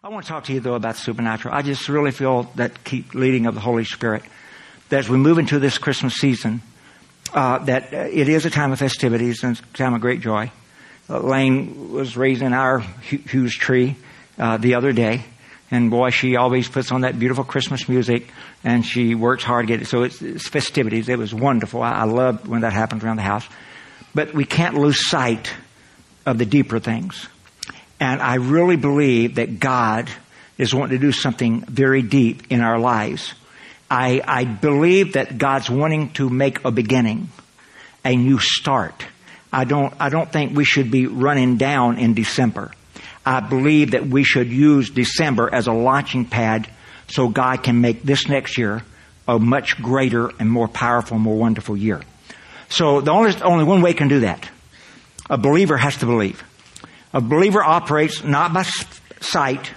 I want to talk to you, though, about supernatural. I just really feel that keep leading of the Holy Spirit, that as we move into this Christmas season, that it is a time of festivities and a time of great joy. Lane was raising our huge tree the other day, and boy, she always puts on that beautiful Christmas music, and she works hard to get it. So it's festivities. It was wonderful. I loved when that happened around the house. But we can't lose sight of the deeper things. And I really believe that God is wanting to do something very deep in our lives. I believe that God's wanting to make a beginning, a new start. I don't think we should be running down in December. I believe that we should use December as a launching pad so God can make this next year a much greater and more powerful, more wonderful year. So only one way can do that. A believer has to believe. A believer operates not by sight.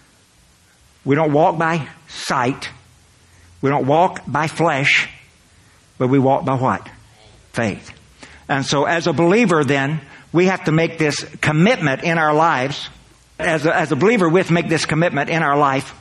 We don't walk by sight. We don't walk by flesh, but we walk by what? Faith. And so as a believer then, we have to make this commitment in our lives. As a believer, we have to make this commitment in our life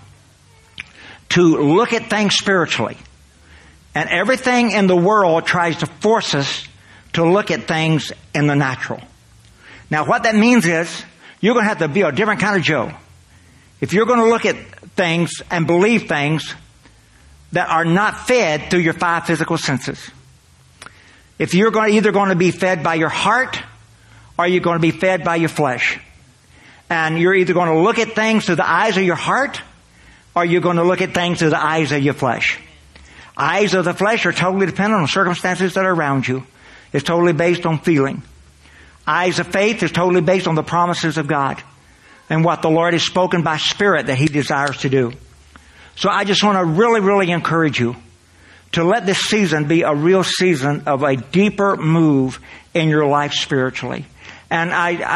to look at things spiritually. And everything in the world tries to force us to look at things in the natural. Now, what that means is you're going to have to be a different kind of Joe. If you're going to look at things and believe things that are not fed through your five physical senses. If you're either going to be fed by your heart or you're going to be fed by your flesh. And you're either going to look at things through the eyes of your heart or you're going to look at things through the eyes of your flesh. Eyes of the flesh are totally dependent on the circumstances that are around you. It's totally based on feeling. Eyes of faith is totally based on the promises of God and what the Lord has spoken by Spirit that He desires to do. So I just want to really, really encourage you to let this season be a real season of a deeper move in your life spiritually. And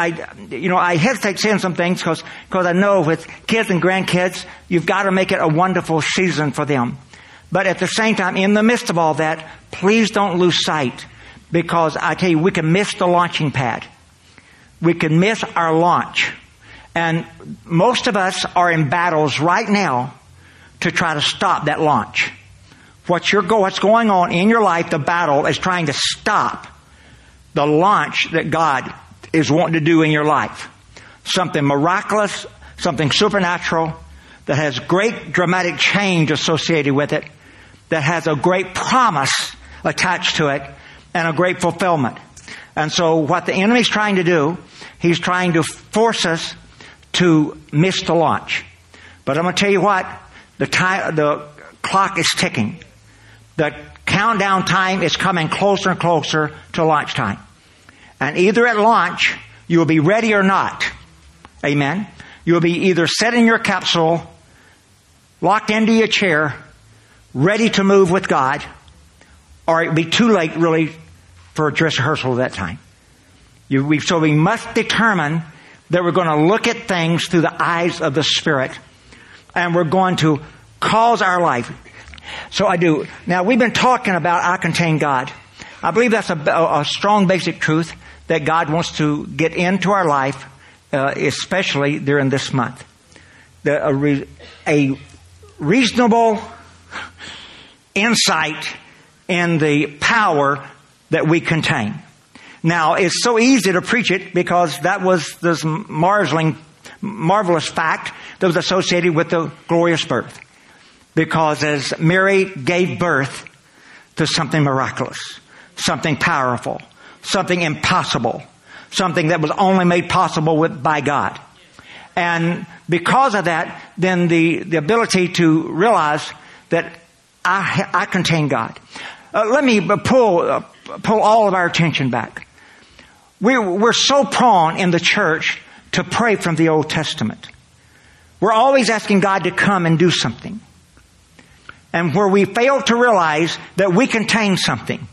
I hesitate saying some things because I know with kids and grandkids, you've got to make it a wonderful season for them. But at the same time, in the midst of all that, please don't lose sight. Because I tell you, we can miss the launching pad. We can miss our launch. And most of us are in battles right now to try to stop that launch. What's going on in your life, the battle is trying to stop the launch that God is wanting to do in your life. Something miraculous, something supernatural that has great dramatic change associated with it, that has a great promise attached to it, and a great fulfillment. And so what the enemy's trying to do, he's trying to force us to miss the launch. But I'm going to tell you what, the clock is ticking. The countdown time is coming closer and closer to launch time. And either at launch, you will be ready or not. Amen. You will be either set in your capsule, locked into your chair, ready to move with God, or it will be too late really for a dress rehearsal at that time. So we must determine that we're going to look at things through the eyes of the Spirit, and we're going to cause our life. So I do. Now, we've been talking about I contain God. I believe that's a strong basic truth that God wants to get into our life, especially during this month. A reasonable insight in the power that we contain. Now, it's so easy to preach it because that was this marvelous fact that was associated with the glorious birth. Because as Mary gave birth to something miraculous, something powerful, something impossible, something that was only made possible by God. And because of that, then the ability to realize that I contain God. Let me pull all of our attention back. We're so prone in the church to pray from the Old Testament. We're always asking God to come and do something. And where we fail to realize that we contain something.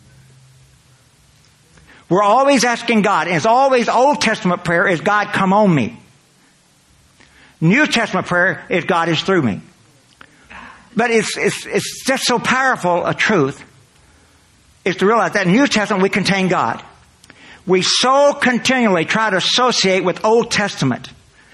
We're always asking God, and it's always Old Testament prayer is God come on me. New Testament prayer is God is through me. But it's just so powerful a truth is to realize that in New Testament we contain God. We so continually try to associate with Old Testament.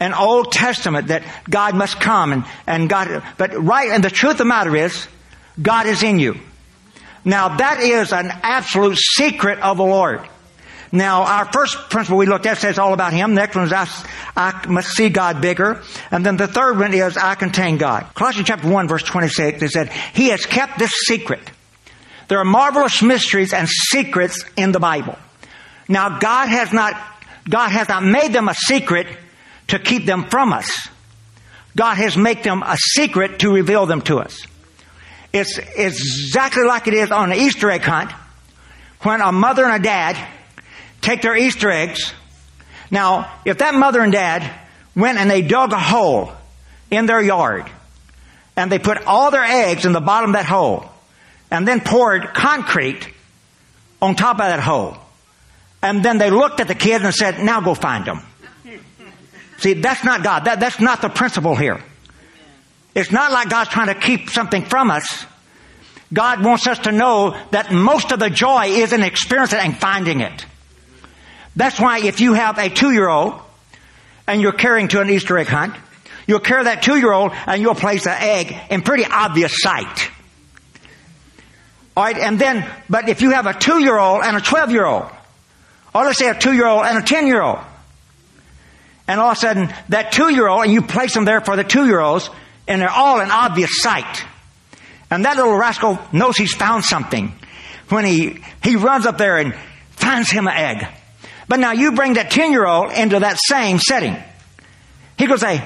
an Old Testament that God must come and God, and the truth of the matter is, God is in you. Now that is an absolute secret of the Lord. Now our first principle we looked at says all about Him. The next one is I must see God bigger. And then the third one is I contain God. Colossians chapter 1 verse 26, it said, He has kept this secret. There are marvelous mysteries and secrets in the Bible. Now God has not made them a secret to keep them from us. God has made them a secret to reveal them to us. It's exactly like it is on an Easter egg hunt when a mother and a dad take their Easter eggs. Now, if that mother and dad went and they dug a hole in their yard and they put all their eggs in the bottom of that hole and then poured concrete on top of that hole, and then they looked at the kids and said, now go find them. See, that's not God. That's not the principle here. It's not like God's trying to keep something from us. God wants us to know that most of the joy is in experiencing it and finding it. That's why if you have a 2-year-old and you're carrying to an Easter egg hunt, you'll carry that 2-year-old and you'll place an egg in pretty obvious sight. All right, and then, but if you have a 2-year-old and a 12-year-old, or let's say a 2-year-old and a 10-year-old, and all of a sudden that 2-year-old, and you place them there for the 2-year-olds, and they're all in obvious sight. And that little rascal knows he's found something when he runs up there and finds him an egg. But now you bring that 10-year-old into that same setting. He goes say,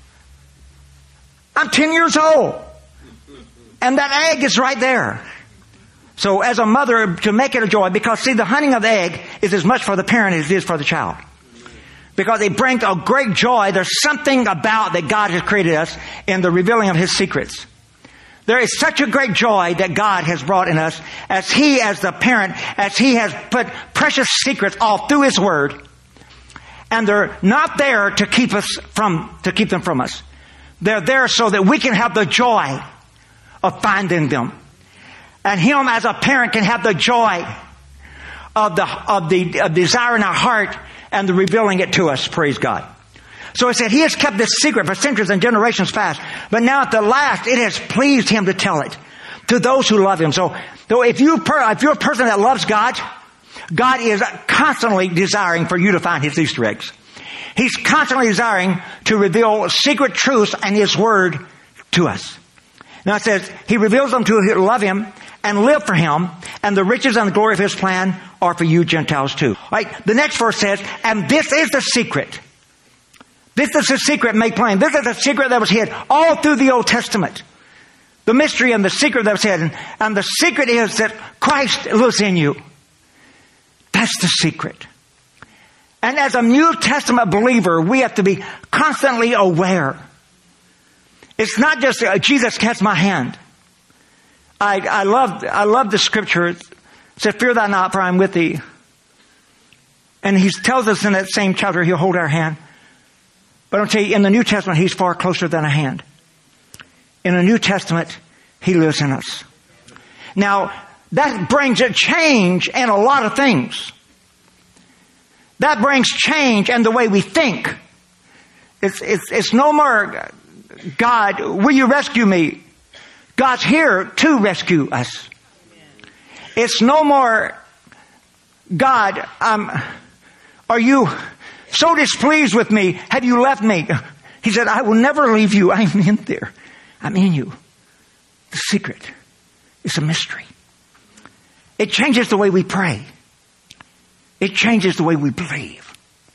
I'm 10 years old. And that egg is right there. So as a mother, to make it a joy, because see, the hunting of the egg is as much for the parent as it is for the child. Because it brings a great joy. There's something about that God has created us in the revealing of His secrets. There is such a great joy that God has brought in us as He, as the parent, as He has put precious secrets all through His Word. And they're not there to keep them from us. They're there so that we can have the joy of finding them. And Him as a parent can have the joy of the desire in our heart and the revealing it to us. Praise God. So it said He has kept this secret for centuries and generations past. But now at the last, it has pleased Him to tell it to those who love Him. So if you're a person that loves God, God is constantly desiring for you to find His Easter eggs. He's constantly desiring to reveal secret truths and His Word to us. Now it says He reveals them to who love Him and live for Him, and the riches and the glory of His plan are for you Gentiles too. Right? The next verse says, and this is the secret. This is the secret made plain. This is the secret that was hid all through the Old Testament. The mystery and the secret that was hidden. And the secret is that Christ lives in you. That's the secret. And as a New Testament believer, we have to be constantly aware. It's not just Jesus catch my hand. I love the scripture. It says, fear thou not, for I am with thee. And He tells us in that same chapter, He'll hold our hand. But I'll tell you, in the New Testament, He's far closer than a hand. In the New Testament, He lives in us. Now, that brings a change in a lot of things. That brings change in the way we think. It's no more, God, will you rescue me? God's here to rescue us. It's no more, God, are you so displeased with me? Have you left me? He said, I will never leave you. I'm in there. I'm in you. The secret is a mystery. It changes the way we pray. It changes the way we believe.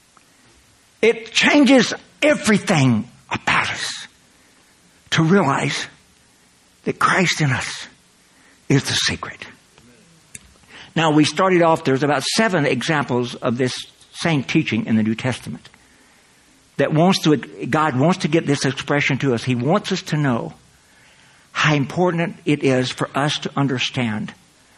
It changes everything about us to realize that Christ in us is the secret. Now, we started off, there's about 7 examples of this same teaching in the New Testament. God wants to get this expression to us. He wants us to know how important it is for us to understand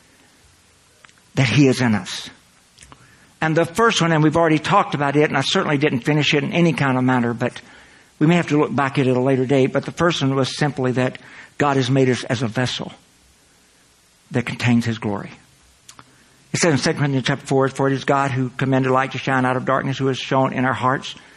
that He is in us. And the first one, and we've already talked about it, and I certainly didn't finish it in any kind of manner, but we may have to look back at it at a later date. But the first one was simply that God has made us as a vessel that contains His glory. It says in 2 Corinthians chapter 4, for it is God who commanded light to shine out of darkness, who has shown in our hearts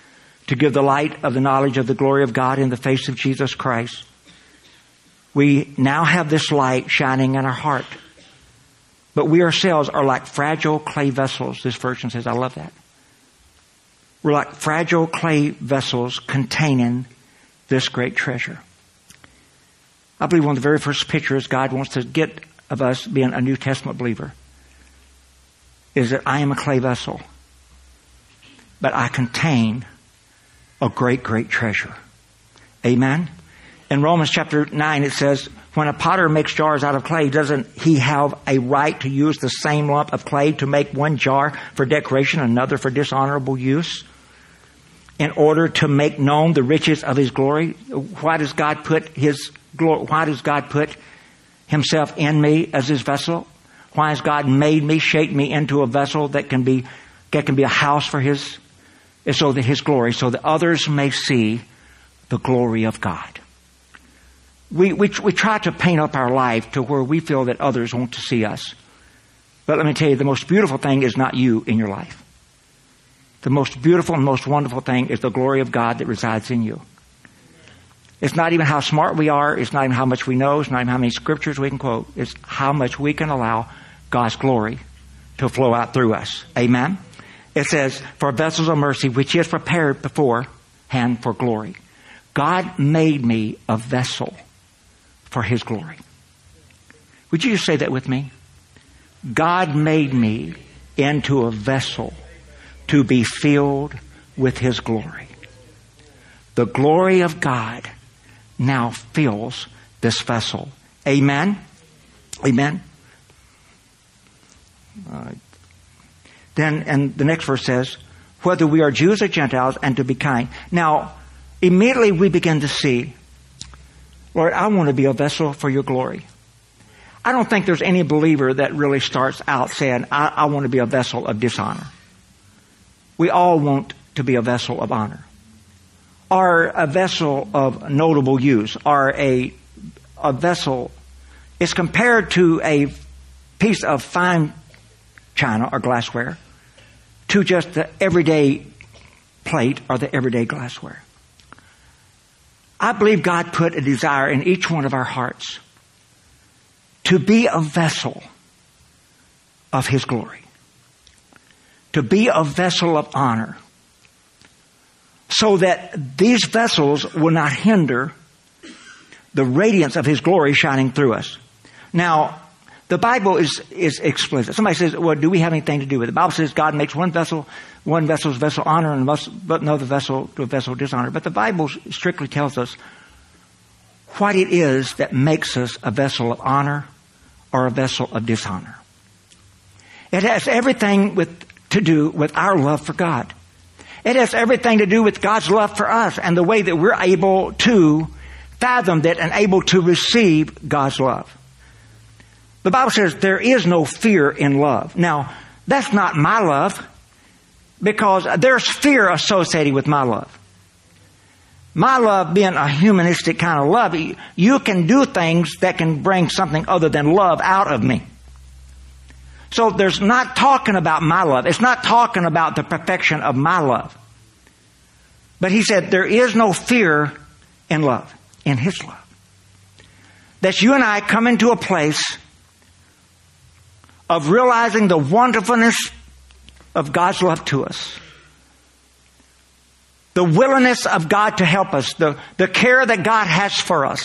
to give the light of the knowledge of the glory of God in the face of Jesus Christ. We now have this light shining in our heart. But we ourselves are like fragile clay vessels. This version says, I love that. We're like fragile clay vessels containing this great treasure. I believe one of the very first pictures God wants to get of us being a New Testament believer is that I am a clay vessel, but I contain a great, great treasure. Amen? In Romans chapter 9 it says, when a potter makes jars out of clay, doesn't he have a right to use the same lump of clay to make one jar for decoration, another for dishonorable use, in order to make known the riches of His glory? Why does God put His glory? Why does God put Himself in me as His vessel? Why has God made me, shaped me into a vessel that can be a house for His, so that His glory, so that others may see the glory of God? We try to paint up our life to where we feel that others want to see us. But let me tell you, the most beautiful thing is not you in your life. The most beautiful and most wonderful thing is the glory of God that resides in you. It's not even how smart we are. It's not even how much we know. It's not even how many scriptures we can quote. It's how much we can allow God's glory to flow out through us. Amen? It says, for vessels of mercy, which He has prepared beforehand for glory. God made me a vessel for His glory. Would you just say that with me? God made me into a vessel to be filled with His glory. The glory of God now fills this vessel. Amen? Amen? Then, and the next verse says, whether we are Jews or Gentiles, and to be kind. Now, immediately we begin to see, Lord, I want to be a vessel for Your glory. I don't think there's any believer that really starts out saying, I want to be a vessel of dishonor. We all want to be a vessel of honor, or a vessel of notable use, or a vessel is compared to a piece of fine china or glassware to just the everyday plate or the everyday glassware. I believe God put a desire in each one of our hearts to be a vessel of His glory, to be a vessel of honor, so that these vessels will not hinder the radiance of His glory shining through us. Now, the Bible is explicit. Somebody says, well, do we have anything to do with it? The Bible says God makes one vessel's vessel honor, and another vessel to a vessel dishonor. But the Bible strictly tells us what it is that makes us a vessel of honor or a vessel of dishonor. It has everything to do with our love for God. It has everything to do with God's love for us and the way that we're able to fathom that and able to receive God's love. The Bible says there is no fear in love. Now, that's not my love, because there's fear associated with my love. My love being a humanistic kind of love, you can do things that can bring something other than love out of me. So there's not talking about my love. It's not talking about the perfection of my love. But He said there is no fear in love, in His love. That you and I come into a place of realizing the wonderfulness of God's love to us. The willingness of God to help us. The care that God has for us.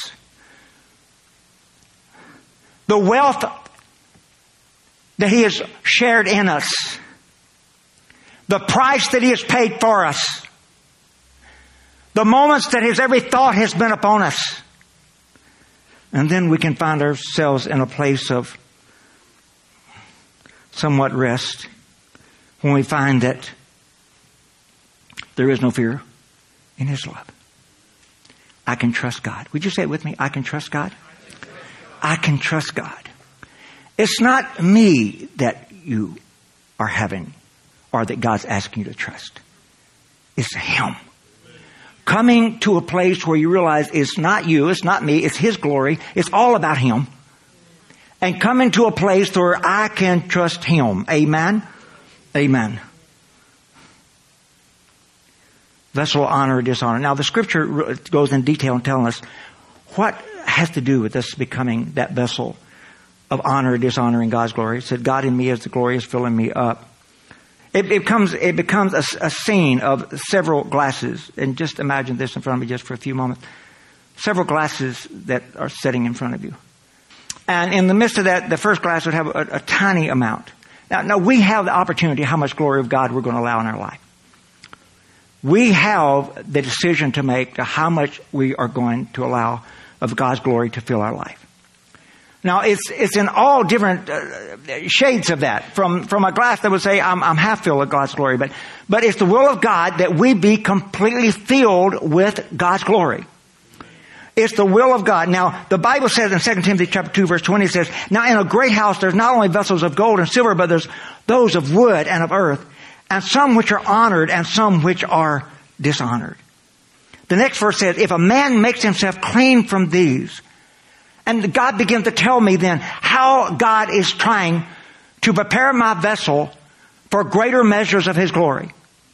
The wealth that He has shared in us. The price that He has paid for us. The moments that His every thought has been upon us. And then we can find ourselves in a place of somewhat rest when we find that there is no fear in His love. I can trust God. Would you say it with me? I can trust God. I can trust God. It's not me that you are having or that God's asking you to trust. It's Him. Coming to a place where you realize it's not you, it's not me, it's His glory. It's all about Him. And coming to a place where I can trust Him. Amen? Amen. vessel of honor or dishonor. Now the scripture goes in detail in telling us what has to do with us becoming that vessel of honor or dishonor in God's glory. It said, God in me as the glory is filling me up. It becomes a scene of several glasses. And just imagine this in front of me just for a few moments. Several glasses that are sitting in front of you. And in the midst of that, the first glass would have a tiny amount. Now we have the opportunity how much glory of God we're going to allow in our life. We have the decision to make to how much we are going to allow of God's glory to fill our life. Now it's in all different shades of that. From a glass that would say I'm half filled with God's glory, but it's the will of God that we be completely filled with God's glory. It's the will of God. Now, the Bible says in 2 Timothy chapter 2, verse 20, it says, now in a great house there's not only vessels of gold and silver, but there's those of wood and of earth, and some which are honored and some which are dishonored. The next verse says, if a man makes himself clean from these, and God begins to tell me then how God is trying to prepare my vessel for greater measures of His glory.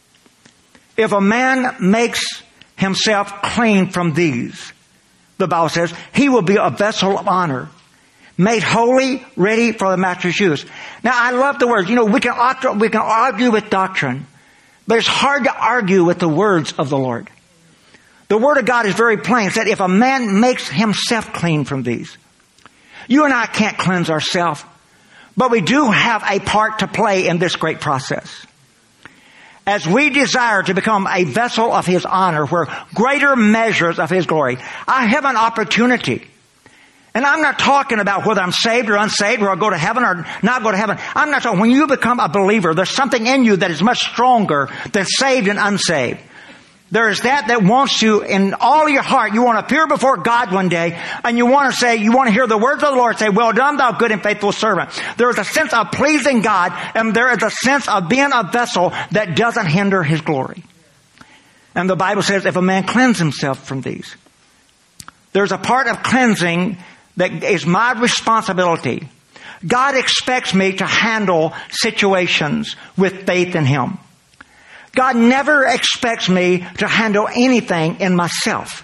If a man makes himself clean from these, the Bible says, he will be a vessel of honor, made holy, ready for the master's use. Now, I love the words. We can argue with doctrine, but it's hard to argue with the words of the Lord. The Word of God is very plain. It said, if a man makes himself clean from these. You and I can't cleanse ourselves, but we do have a part to play in this great process. As we desire to become a vessel of His honor, where greater measures of His glory, I have an opportunity. And I'm not talking about whether I'm saved or unsaved, or I go to heaven or not go to heaven. I'm not talking, when you become a believer, there's something in you that is much stronger than saved and unsaved. There is that wants to, in all your heart, you want to appear before God one day, and you want to hear the words of the Lord say, well done, thou good and faithful servant. There is a sense of pleasing God, and there is a sense of being a vessel that doesn't hinder His glory. And the Bible says, if a man cleanse himself from these, there's a part of cleansing that is my responsibility. God expects me to handle situations with faith in Him. God never expects me to handle anything in myself.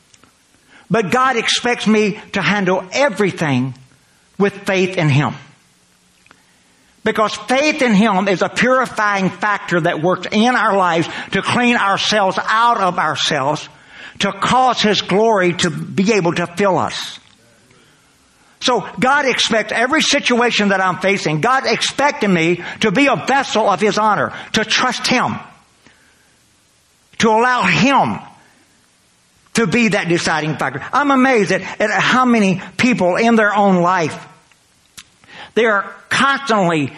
But God expects me to handle everything with faith in Him. Because faith in Him is a purifying factor that works in our lives to clean ourselves out of ourselves, to cause His glory to be able to fill us. So God expects every situation that I'm facing, God expected me to be a vessel of His honor, to trust Him, to allow Him to be that deciding factor. I'm amazed at how many people in their own life, they are constantly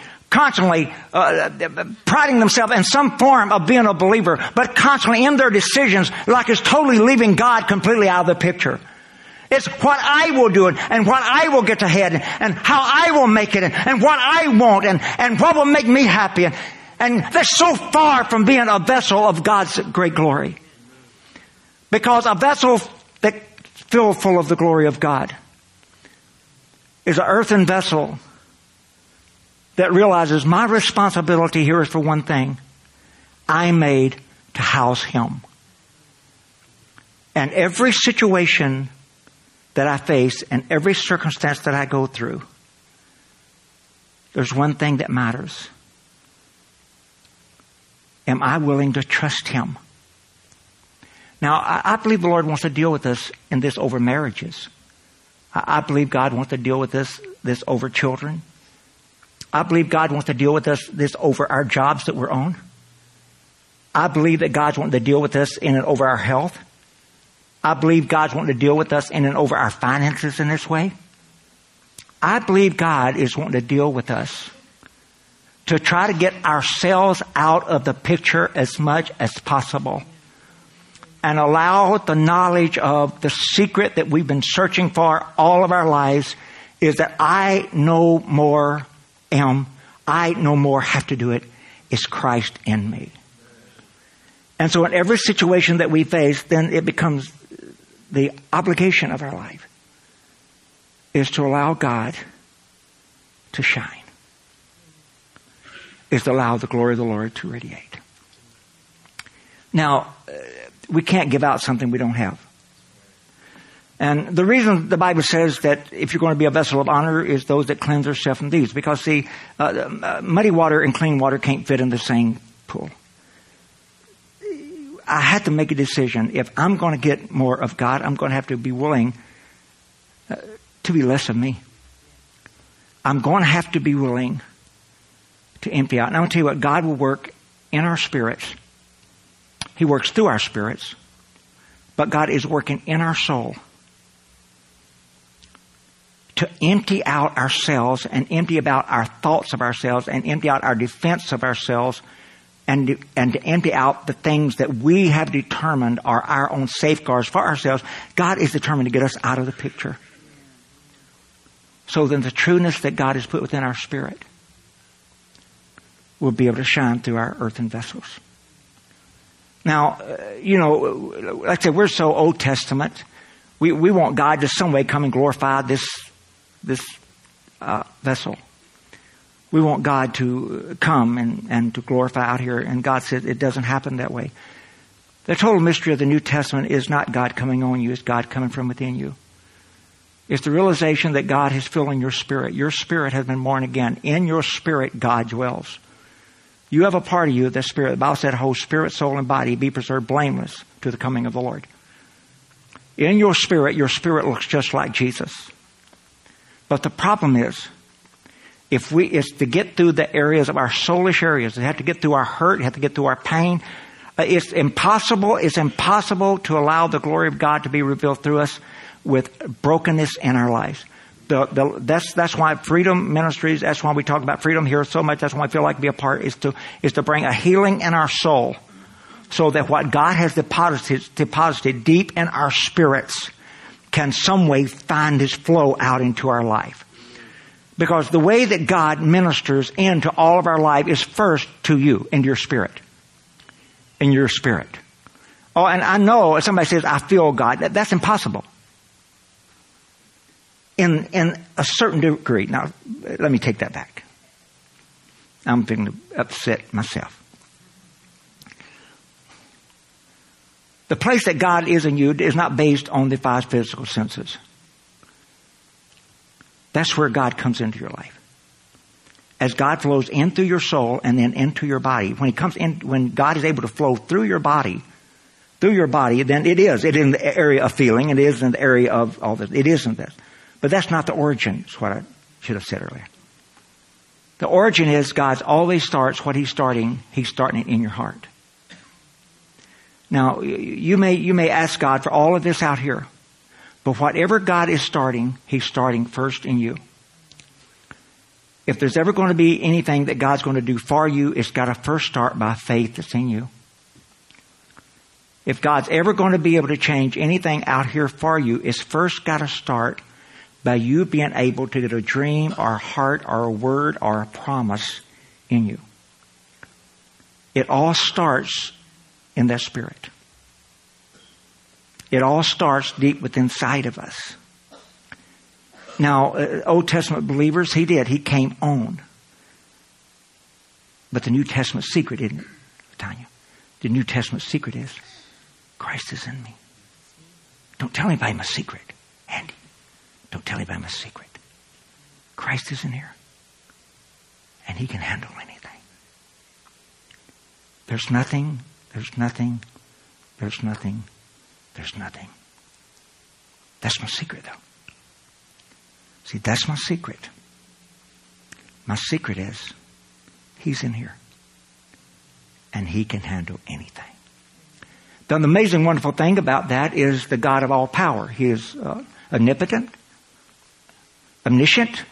priding themselves in some form of being a believer, but constantly in their decisions like it's totally leaving God completely out of the picture. It's what I will do and what I will get ahead and how I will make it and what I want and what will make me happy. And that's so far from being a vessel of God's great glory. Because a vessel that's filled full of the glory of God is an earthen vessel that realizes my responsibility here is for one thing. I'm made to house Him. And every situation that I face and every circumstance that I go through, there's one thing that matters. Am I willing to trust Him? Now, I believe the Lord wants to deal with us in this over marriages. I believe God wants to deal with this over children. I believe God wants to deal with us this over our jobs that we're on. I believe that God's wanting to deal with us in and over our health. I believe God's wanting to deal with us in and over our finances in this way. I believe God is wanting to deal with us to try to get ourselves out of the picture as much as possible and allow the knowledge of the secret that we've been searching for all of our lives is that I no more have to do it. It's Christ in me. And so in every situation that we face, then it becomes the obligation of our life is to allow God to shine, is to allow the glory of the Lord to radiate. Now, we can't give out something we don't have. And the reason the Bible says that if you're going to be a vessel of honor is those that cleanse themselves from these. Because, see, muddy water and clean water can't fit in the same pool. I had to make a decision. If I'm going to get more of God, I'm going to have to be willing to be less of me. I'm going to have to be willing to empty out. And I'm going to tell you what, God will work in our spirits. He works through our spirits. But God is working in our soul to empty out ourselves and empty about our thoughts of ourselves and empty out our defense of ourselves and to empty out the things that we have determined are our own safeguards for ourselves. God is determined to get us out of the picture. So then the trueness that God has put within our spirit will be able to shine through our earthen vessels. Now, like I said, we're so Old Testament. We want God to some way come and glorify this vessel. We want God to come and to glorify out here. And God said it doesn't happen that way. The total mystery of the New Testament is not God coming on you. It's God coming from within you. It's the realization that God is filling your spirit. Your spirit has been born again. In your spirit, God dwells. You have a part of you, the spirit. The Bible said, whole spirit, soul, and body be preserved blameless to the coming of the Lord. In your spirit looks just like Jesus. But the problem is, it's to get through the areas of our soulish areas. You have to get through our hurt. You have to get through our pain. It's impossible to allow the glory of God to be revealed through us with brokenness in our lives. That's why Freedom Ministries, that's why we talk about freedom here so much. That's why I feel like to be a part is to bring a healing in our soul so that what God has deposited deep in our spirits can some way find His flow out into our life. Because the way that God ministers into all of our life is first to you, into your spirit. In your spirit. Oh, and I know if somebody says, I feel God, that's impossible. In a certain degree. Now, let me take that back. I'm going to upset myself. The place that God is in you is not based on the five physical senses. That's where God comes into your life. As God flows in through your soul and then into your body. When God is able to flow through your body, then it is in the area of feeling. It is in the area of all this. It isn't this. But that's not the origin, is what I should have said earlier. The origin is God always starts what He's starting it in your heart. Now, you may ask God for all of this out here. But whatever God is starting, He's starting first in you. If there's ever going to be anything that God's going to do for you, it's got to first start by faith that's in you. If God's ever going to be able to change anything out here for you, it's first got to start by you being able to get a dream or a heart or a word or a promise in you. It all starts in that spirit. It all starts deep within inside of us. Now, Old Testament believers, He came on. But the New Testament secret, isn't it, Tanya? The New Testament secret is Christ is in me. Don't tell anybody my secret, Andy. Don't tell anybody my secret. Christ is in here. And He can handle anything. There's nothing. That's my secret, though. See, that's my secret. My secret is He's in here. And He can handle anything. The amazing, wonderful thing about that is the God of all power. He is omnipotent, omniscient,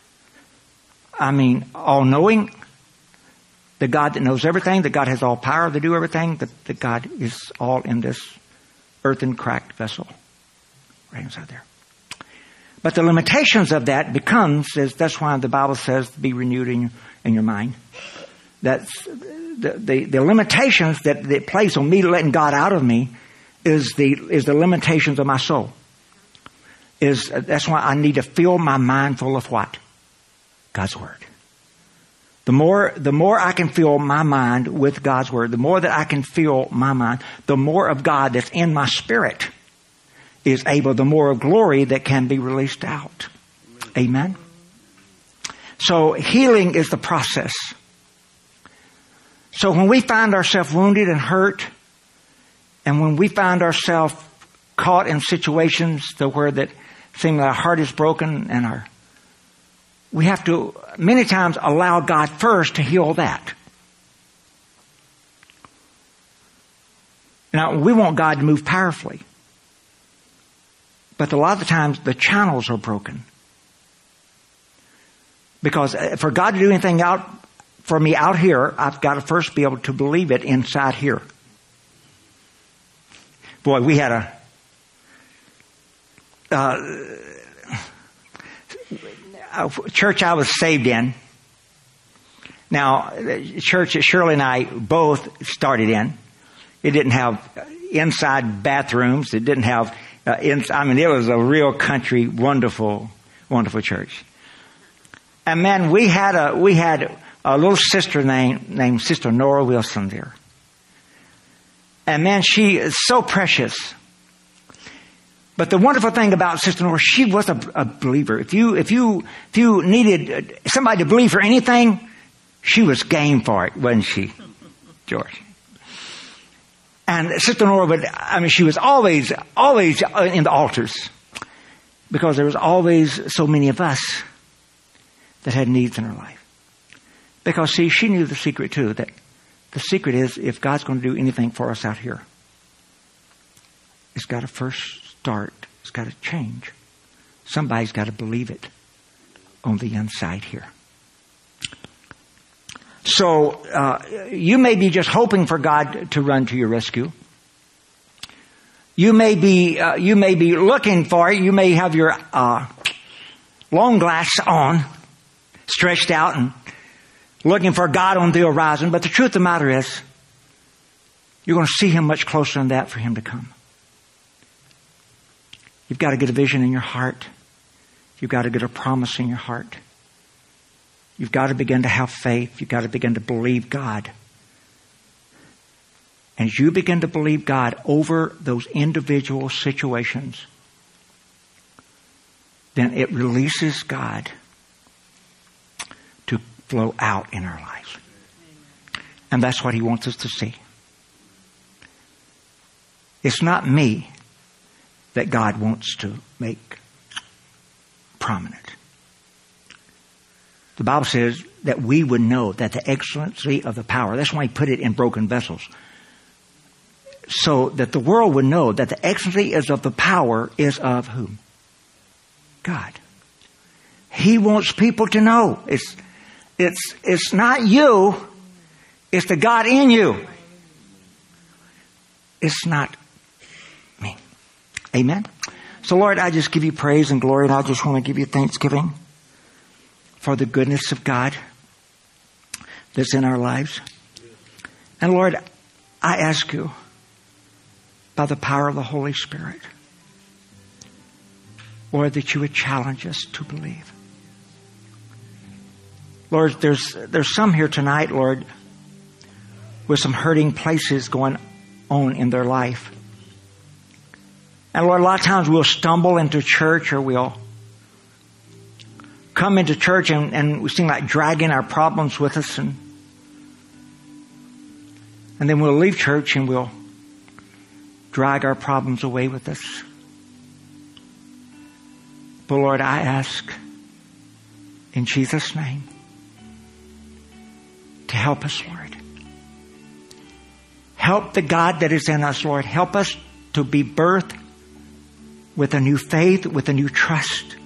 all-knowing. The God that knows everything, that God has all power to do everything, that God is all in this earthen cracked vessel. Right inside there. But the limitations of that that's why the Bible says to be renewed in your mind. That's the limitations that it places on me letting God out of me is the limitations of my soul. That's why I need to fill my mind full of what? God's Word. The more I can fill my mind with God's Word, the more that I can fill my mind, the more of God that's in my spirit is able, the more of glory that can be released out. Amen? So healing is the process. So when we find ourselves wounded and hurt, and when we find ourselves caught in situations where that seem like our heart is broken and we have to many times allow God first to heal that. Now, we want God to move powerfully. But a lot of the times the channels are broken. Because for God to do anything out for me out here, I've got to first be able to believe it inside here. Boy, we had a church I was saved in. Now, the church that Shirley and I both started in, it didn't have inside bathrooms. It didn't have, it was a real country, wonderful, wonderful church. And man, we had a little sister named Sister Nora Wilson there. And man, she is so precious. But the wonderful thing about Sister Nora, she was a believer. If you needed somebody to believe for anything, she was game for it, wasn't she, George? And Sister Nora she was always in the altars, because there was always so many of us that had needs in our life. Because see, she knew the secret too, that the secret is, if God's going to do anything for us out here, it's got to first start. It's got to change. Somebody's got to believe it on the inside here. So you may be just hoping for God to run to your rescue. You may be looking for it. You may have your long glass on, stretched out, and looking for God on the horizon. But the truth of the matter is, you're going to see Him much closer than that for Him to come. You've got to get a vision in your heart. You've got to get a promise in your heart. You've got to begin to have faith. You've got to begin to believe God. And as you begin to believe God over those individual situations, then it releases God to flow out in our lives. And that's what He wants us to see. It's not me that God wants to make prominent. The Bible says that we would know that the excellency of the power, that's why He put it in broken vessels, so that the world would know that the excellency is of the power is of whom? God. He wants people to know. It's not you, it's the God in you. It's not me. Amen? So Lord, I just give You praise and glory, and I just want to give You thanksgiving for the goodness of God that's in our lives. And Lord, I ask You, by the power of the Holy Spirit, Lord, that You would challenge us to believe. Lord, there's some here tonight, Lord, with some hurting places going on in their life. And Lord, a lot of times we'll stumble into church, or we'll come into church and we seem like dragging our problems with us, and then we'll leave church and we'll drag our problems away with us. But Lord, I ask in Jesus' name to help us, Lord. Help the God that is in us, Lord. Help us to be birthed with a new faith, with a new trust.